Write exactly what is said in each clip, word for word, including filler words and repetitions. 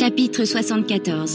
Chapitre soixante-quatorze.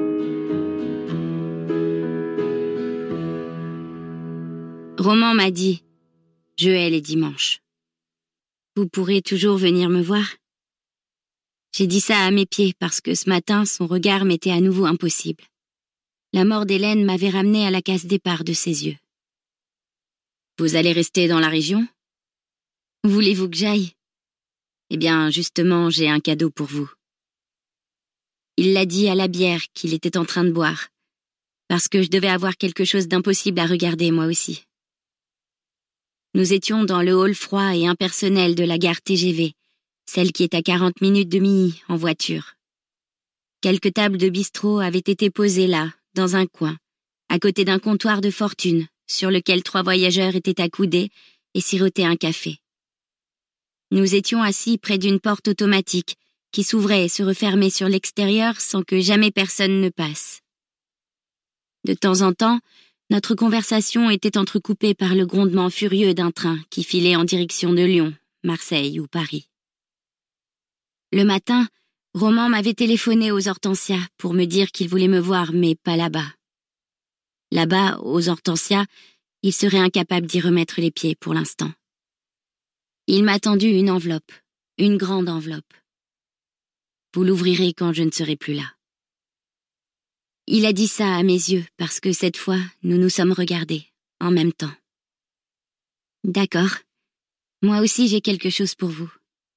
Roman m'a dit « Je hais les dimanches. Vous pourrez toujours venir me voir ?» J'ai dit ça à mes pieds parce que ce matin, son regard m'était à nouveau impossible. La mort d'Hélène m'avait ramené à la case départ de ses yeux. « Vous allez rester dans la région ? Voulez-vous que j'aille ? Eh bien, justement, j'ai un cadeau pour vous. » Il l'a dit à la bière qu'il était en train de boire, parce que je devais avoir quelque chose d'impossible à regarder moi aussi. Nous étions dans le hall froid et impersonnel de la gare T G V, celle qui est à quarante minutes de Milly en voiture. Quelques tables de bistrot avaient été posées là, dans un coin, à côté d'un comptoir de fortune, sur lequel trois voyageurs étaient accoudés et sirotaient un café. Nous étions assis près d'une porte automatique, qui s'ouvrait et se refermait sur l'extérieur sans que jamais personne ne passe. De temps en temps, notre conversation était entrecoupée par le grondement furieux d'un train qui filait en direction de Lyon, Marseille ou Paris. Le matin, Roman m'avait téléphoné aux Hortensias pour me dire qu'il voulait me voir, mais pas là-bas. Là-bas, aux Hortensias, il serait incapable d'y remettre les pieds pour l'instant. Il m'a tendu une enveloppe, une grande enveloppe. Vous l'ouvrirez quand je ne serai plus là. Il a dit ça à mes yeux parce que cette fois, nous nous sommes regardés, en même temps. D'accord. Moi aussi j'ai quelque chose pour vous.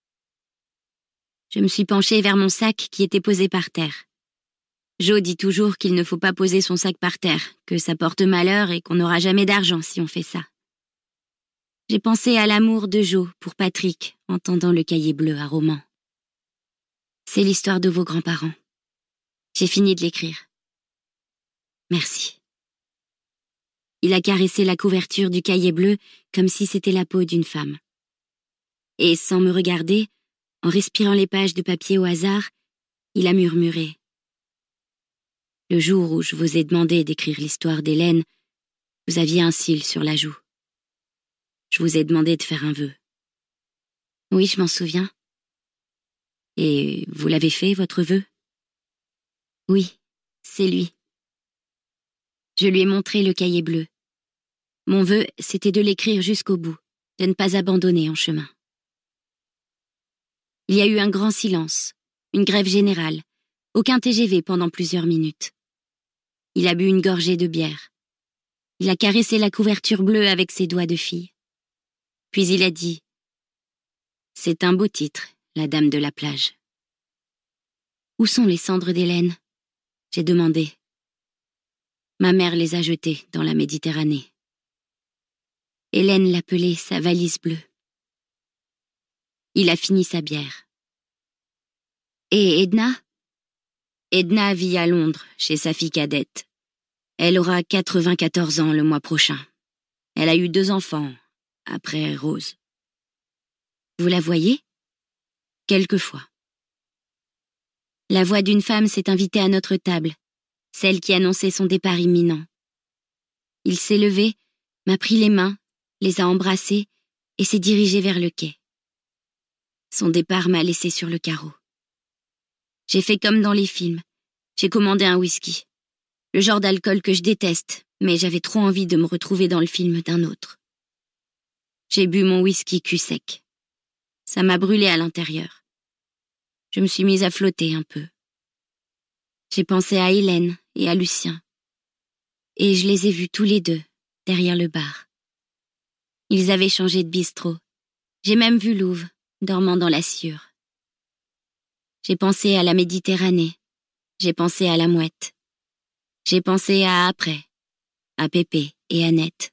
Je me suis penchée vers mon sac qui était posé par terre. Jo dit toujours qu'il ne faut pas poser son sac par terre, que ça porte malheur et qu'on n'aura jamais d'argent si on fait ça. J'ai pensé à l'amour de Jo pour Patrick en tendant le cahier bleu à Roman. C'est l'histoire de vos grands-parents. J'ai fini de l'écrire. Merci. Il a caressé la couverture du cahier bleu comme si c'était la peau d'une femme. Et sans me regarder, en respirant les pages de papier au hasard, il a murmuré. Le jour où je vous ai demandé d'écrire l'histoire d'Hélène, vous aviez un cil sur la joue. Je vous ai demandé de faire un vœu. Oui, je m'en souviens. Et vous l'avez fait, votre vœu ? Oui, c'est lui. Je lui ai montré le cahier bleu. Mon vœu, c'était de l'écrire jusqu'au bout, de ne pas abandonner en chemin. Il y a eu un grand silence, une grève générale, aucun T G V pendant plusieurs minutes. Il a bu une gorgée de bière. Il a caressé la couverture bleue avec ses doigts de fille. Puis il a dit « C'est un beau titre, la dame de la plage. » « Où sont les cendres d'Hélène ?» j'ai demandé. Ma mère les a jetées dans la Méditerranée. Hélène l'appelait sa valise bleue. Il a fini sa bière. Et Edna ? Edna vit à Londres, chez sa fille cadette. Elle aura quatre-vingt-quatorze ans le mois prochain. Elle a eu deux enfants, après Rose. Vous la voyez ? Quelquefois. La voix d'une femme s'est invitée à notre table, celle qui annonçait son départ imminent. Il s'est levé, m'a pris les mains, les a embrassées et s'est dirigé vers le quai. Son départ m'a laissé sur le carreau. J'ai fait comme dans les films. J'ai commandé un whisky. Le genre d'alcool que je déteste, mais j'avais trop envie de me retrouver dans le film d'un autre. J'ai bu mon whisky cul sec. Ça m'a brûlé à l'intérieur. Je me suis mise à flotter un peu. J'ai pensé à Hélène et à Lucien. Et je les ai vus tous les deux, derrière le bar. Ils avaient changé de bistrot. J'ai même vu Louve, dormant dans la sciure. J'ai pensé à la Méditerranée. J'ai pensé à la mouette. J'ai pensé à après, à Pépé et Annette.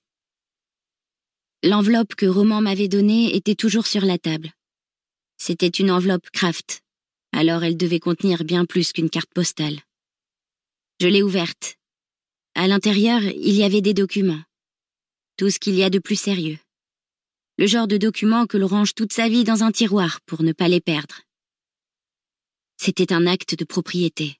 L'enveloppe que Roman m'avait donnée était toujours sur la table. C'était une enveloppe Kraft. Alors elle devait contenir bien plus qu'une carte postale. Je l'ai ouverte. À l'intérieur, il y avait des documents. Tout ce qu'il y a de plus sérieux. Le genre de documents que l'on range toute sa vie dans un tiroir pour ne pas les perdre. C'était un acte de propriété.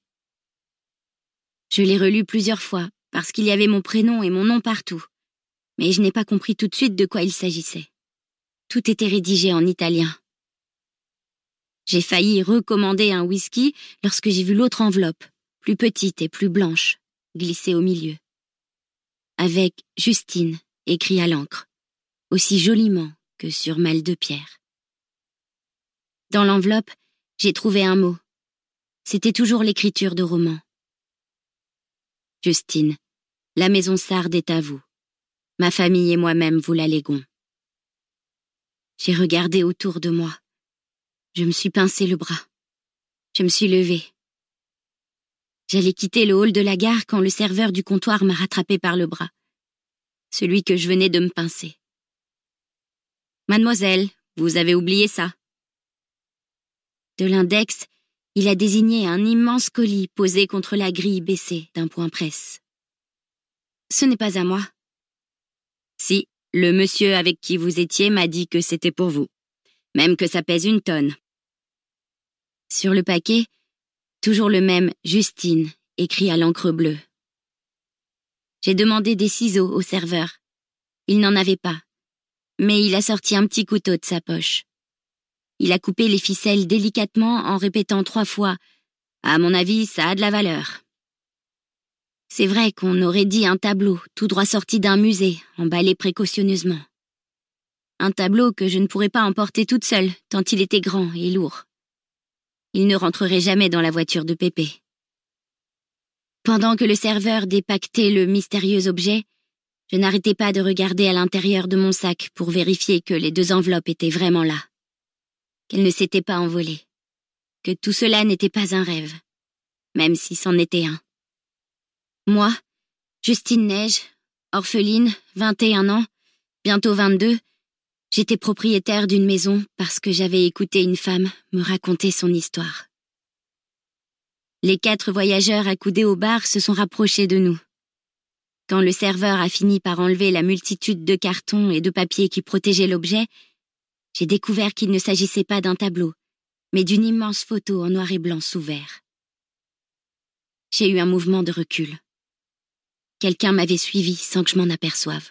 Je l'ai relu plusieurs fois parce qu'il y avait mon prénom et mon nom partout. Mais je n'ai pas compris tout de suite de quoi il s'agissait. Tout était rédigé en italien. J'ai failli recommander un whisky lorsque j'ai vu l'autre enveloppe, plus petite et plus blanche, glissée au milieu. Avec Justine, écrit à l'encre, aussi joliment que sur malle de pierre. Dans l'enveloppe, j'ai trouvé un mot. C'était toujours l'écriture de Roman. Justine, la maison Sard est à vous. Ma famille et moi-même vous la léguons. J'ai regardé autour de moi. Je me suis pincé le bras. Je me suis levée. J'allais quitter le hall de la gare quand le serveur du comptoir m'a rattrapé par le bras. Celui que je venais de me pincer. « Mademoiselle, vous avez oublié ça. » De l'index, il a désigné un immense colis posé contre la grille baissée d'un point presse. « Ce n'est pas à moi. »« Si, le monsieur avec qui vous étiez m'a dit que c'était pour vous, même que ça pèse une tonne. » Sur le paquet, toujours le même « Justine » écrit à l'encre bleue. J'ai demandé des ciseaux au serveur. Il n'en avait pas, mais il a sorti un petit couteau de sa poche. Il a coupé les ficelles délicatement en répétant trois fois « À mon avis, ça a de la valeur. » C'est vrai qu'on aurait dit un tableau tout droit sorti d'un musée, emballé précautionneusement. Un tableau que je ne pourrais pas emporter toute seule, tant il était grand et lourd. Il ne rentrerait jamais dans la voiture de Pépé. Pendant que le serveur dépaquetait le mystérieux objet, je n'arrêtais pas de regarder à l'intérieur de mon sac pour vérifier que les deux enveloppes étaient vraiment là, qu'elles ne s'étaient pas envolées, que tout cela n'était pas un rêve, même si c'en était un. Moi, Justine Neige, orpheline, vingt et un ans, bientôt vingt-deux, j'étais propriétaire d'une maison parce que j'avais écouté une femme me raconter son histoire. Les quatre voyageurs accoudés au bar se sont rapprochés de nous. Quand le serveur a fini par enlever la multitude de cartons et de papiers qui protégeaient l'objet, j'ai découvert qu'il ne s'agissait pas d'un tableau, mais d'une immense photo en noir et blanc sous verre. J'ai eu un mouvement de recul. Quelqu'un m'avait suivi sans que je m'en aperçoive.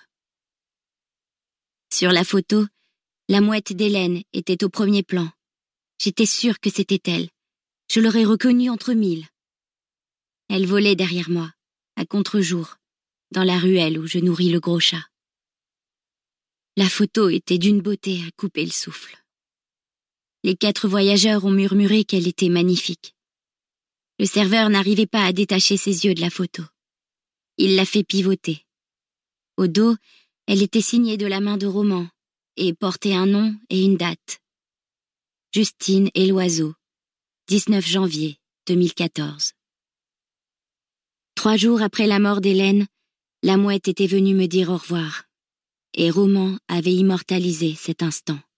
Sur la photo, la mouette d'Hélène était au premier plan. J'étais sûre que c'était elle. Je l'aurais reconnue entre mille. Elle volait derrière moi, à contre-jour, dans la ruelle où je nourris le gros chat. La photo était d'une beauté à couper le souffle. Les quatre voyageurs ont murmuré qu'elle était magnifique. Le serveur n'arrivait pas à détacher ses yeux de la photo. Il l'a fait pivoter. Au dos, elle était signée de la main de Roman et portait un nom et une date. Justine et l'oiseau, dix-neuf janvier deux mille quatorze. Trois jours après la mort d'Hélène, la mouette était venue me dire au revoir, et Roman avait immortalisé cet instant.